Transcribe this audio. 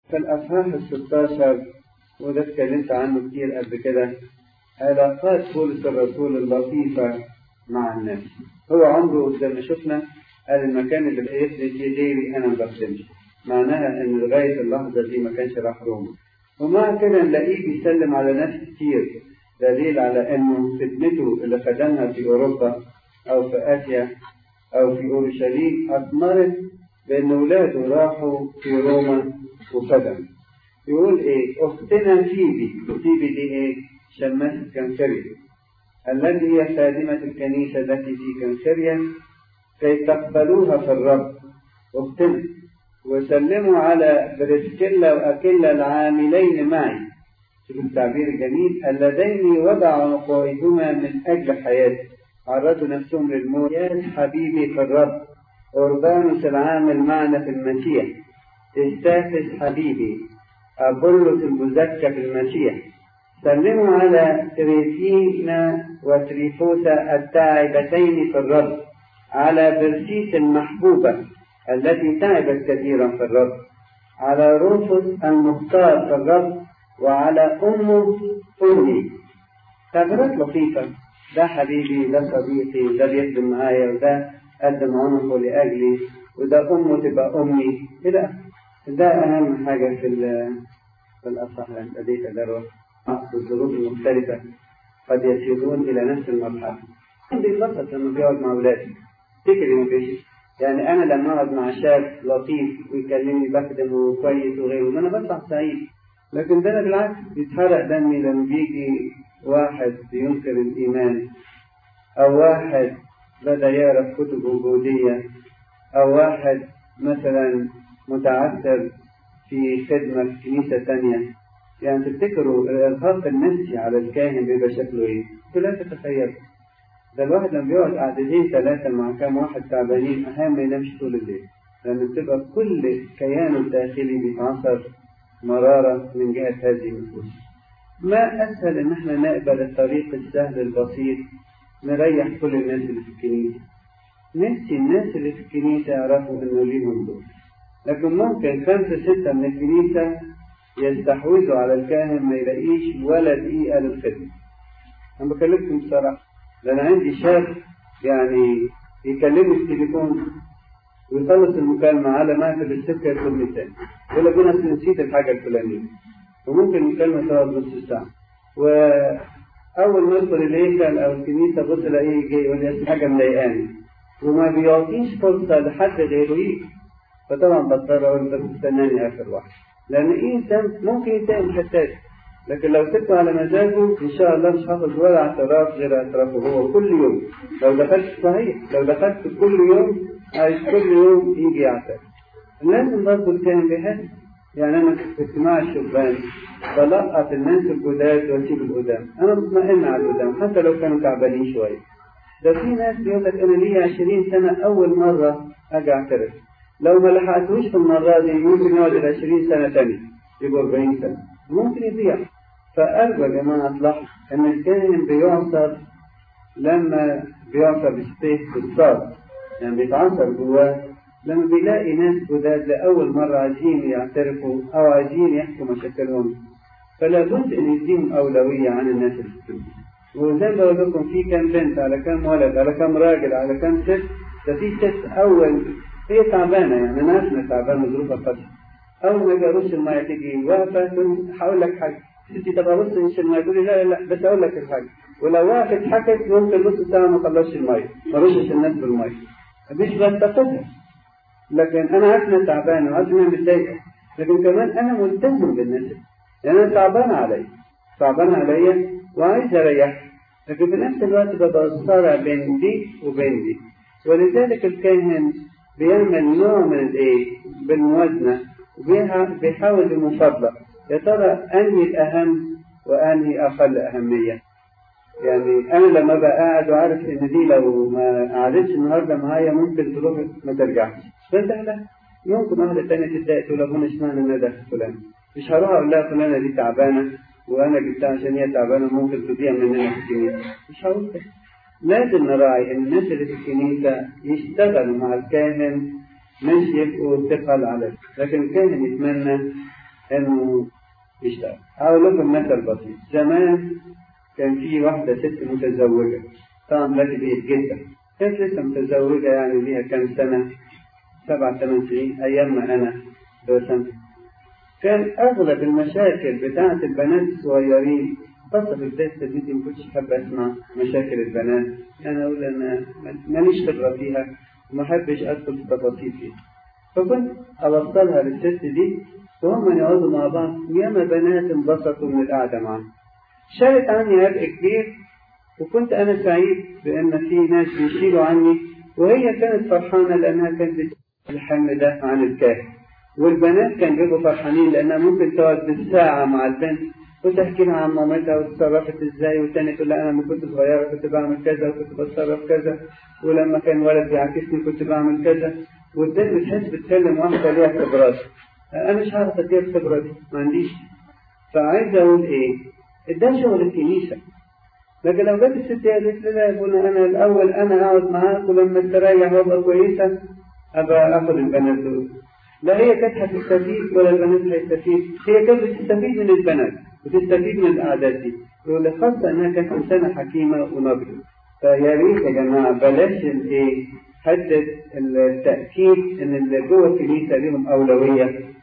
في الأصحاح 16 وده اتكلمت عنه كتير قبل كده، علاقات بولس الرسول اللطيفة مع الناس. هو عمره زي ما شفنا قال المكان اللي بيخدم فيه غيري أنا ما بخدمش، معناها إن لغاية اللحظة دي ما كانش راح روما، ومع كده نلاقيه بيسلم على ناس كتير، دليل على إنه خدمته اللي خدمها في أوروبا أو في آسيا أو في أورشليم أثمرت بأن ولاده راحوا في روما وخدموا. يقول إيه؟ أختنا فيبي دي إيه؟ شماسة كنكريا التي هي خادمة الكنيسة التي في كنكريا كي تقبلوها في الرب، أختنا، وسلموا على بريسكيلا وأكيلا العاملين معي، شوف التعبير الجميل، اللذين وضعوا عقائدهما من أجل حياتي، عرضوا نفسهم للموت. يا حبيبي في الرب أوربانوس العامل معنا في المسيح، استاخس حبيبي أبولس المزكى في المسيح، سلموا على تريفينا وتريفوسا التائبتين في الرب، على برسيس المحبوبة التي تعبت كثيرا في الرب، على روفوس المختار في الرب، وعلى أمي. تعبيرات لطيفة، ده حبيبي، ده صديقي، ده بيخدم معايا، وده قدم عنقه لأجلي، وده أمه تبقى أمي كده. ده أهم حاجة في الأصح اللي أديت أدرس. الظروف المختلفة قد يسيرون إلى نفس المرحلة. بيتبسط لما بيقعد مع أولادي، تفتكر إنه بيشي. يعني أنا لما أقعد مع شاب لطيف ويكلمني بخدمه كويس وغيره، ما أنا بطلع سعيد. لكن ده بالعكس بيتحرق دمي لما بيجي واحد ينكر الإيمان، أو واحد بدأ يقرأ كتب وجودية، أو واحد مثلا متعثر في خدمة في كنيسة تانية. يعني تفتكروا الإرهاق النفسي على الكاهن بيبقى شكله إيه؟ لا تتخيل. ده الواحد لما بيقعد قعدتين ثلاثة مع كام واحد تعبانين أحيانا ما ينامش طول الليل، لأن بتبقى كل كيانه الداخلي بيتعصر مرارة من جهة هذه النفوس. ما أسهل إن احنا نقبل الطريق السهل البسيط نريح كل الناس اللي في الكنيسة. نفسي الناس اللي في الكنيسة يعرفوا إنه ليهم دور، لكن ممكن 5-6 من الكنيسة يستحوذوا على الكاهن ما يلاقيش ولا دقيقة للخدمة. أنا بكلمكم بصراحة، لأن عندي شاب يعني يكلمني في التليفون ويخلص المكالمة على ما في السكة يكون مثال، يقول لك أنا نسيت الحاجة الفلانية، وممكن المكالمة تقعد نص ساعة، وأول ما يدخل الهيكل أو الكنيسة بص الاقيه يجي يقول لي حاجة مضايقاني، وما بيعطيش فرصة لحد غيره يجي. فطبعا بضطر أقول له تستناني آخر واحد، لأن إنسان ممكن يتهم حتات، لكن لو سبته على مزاجه إن شاء الله مش هاخد ولا اعتراف غير اعترافه هو كل يوم. لو دخلت صحيح، لو دخلت كل يوم عايز كل يوم يجي يعترف. لازم برضه الكاهن بيحس. يعني أنا في اجتماع الشبان بلقط الناس الجداد وأسيب القدام، أنا مطمئن على القدام حتى لو كانوا تعبانين شوية. ده في ناس بيقول لك أنا لي 20 سنة أول مرة أجي أعترف، لو ما لحقتوش في المرة دي ممكن يقعد 20 سنة تانية، يبقى 40 سنة، ممكن يضيع. فأرجو يا جماعة تلاحظوا إن الكاهن بيعصر لما بيعصر بالسيف بالصاد، يعني بيتعصر جواه لما بيلاقي ناس جداد لأول مرة عايزين يعترفوا أو عايزين يحكوا مشاكلهم، فلا بد إن يديهم أولوية عن الناس اللي في الدنيا. وزي ما بقول لكم في كام بنت على كام ولد على كام راجل على كام ست، ده في ست أول هي تعبانة، يعني ناسنا تعبانة ظروفها قاسية، أول ما يجي أرش المية تيجي واقفة هقول لك حاجة، ستي تبقى أرش المية تقول لي لا بس أقول لك الحاجة، ولو وقفت حكت ممكن نص ساعة ما خلصش المية، ما رشش الناس بالمية، مش بستفدها. لكن أنا عارف إنها تعبانة وعارف إنها متضايقة، لكن كمان أنا ملتزم بالناس، يعني أنا تعبانة عليا وعايز أريح، لكن في نفس الوقت ببقى صارع بين دي وبين دي. ولذلك الكاهن بيعمل نوع من بالموازنة، بيحاول المفاضلة، يا ترى أنهي الأهم وأنهي أقل أهمية. يعني أنا لما بقى قاعد وعارف إن دي لو ما قعدتش النهاردة معايا ممكن تروح ما ترجعش، بس لا ممكن واحدة تانية تتضايق تقول أبونا اشمعنى أنا ده فلان، مش هروح أقول لها فلانة دي تعبانة وأنا جبتها عشان هي تعبانة ممكن تضيع مننا في الكنيسة، مش هقول كده. لازم نراعي إن الناس اللي في الكنيسة يشتغلوا مع الكاهن، مش يبقوا ثقل عليه، لكن الكاهن يتمنى إنه يشتغل. هقول لكم مثل بسيط. زمان كان في واحدة ست متزوجة، طبعا دلوقتي بقت جدة، كانت لسه متزوجة يعني ليها كام سنة، 7-8 سنين أيام ما أنا درست. كان أغلب المشاكل بتاعة البنات الصغيرين، خاصة في بداية تلميذي ما كنتش حابب أسمع مشاكل البنات، أنا أقول أنا ماليش خبرة فيها وما أحبش أدخل في تفاصيل فيها. فكنت أوصلها للست دي وهم يقعدوا مع بعض، ياما بنات انبسطوا من القعدة معاهم. شالت عني عبء كبير، وكنت أنا سعيد بأن في ناس بيشيلوا عني، وهي كانت فرحانة لأنها كانت بتشيل الحمل ده عن الكاهن. والبنات كانوا بيبقوا فرحانين لأنها ممكن تقعد بالساعة مع البنت وتحكي لها عن مامتها وتصرفت ازاي، والتاني تقول لها أنا لما كنت صغيرة كنت بعمل كذا وكنت بتصرف كذا، ولما كان ولد بيعاكسني كنت بعمل كذا. والتاني بتحس بتكلم واحدة ليها خبرات. أنا مش عارف أدير الخبرة دي، ما عنديش. فعايز أقول إيه؟ ده شغل الكنيسة. لكن لو جت الست قالت لي لا يقول أنا الأول أنا أقعد معاك ولما تريح وأبقى كويسة أبقى أخذ البنات دول. لا هي كانت هتستفيد ولا البنات هيستفيد، هي كانت بتستفيد من البنات وتستفيد من الأعداد دي، وخاصة أنها كانت إنسانة حكيمة وناضجة. فيا ريت يا جماعة بلاش حتة التأكيد إن اللي جوه الكنيسة لهم أولوية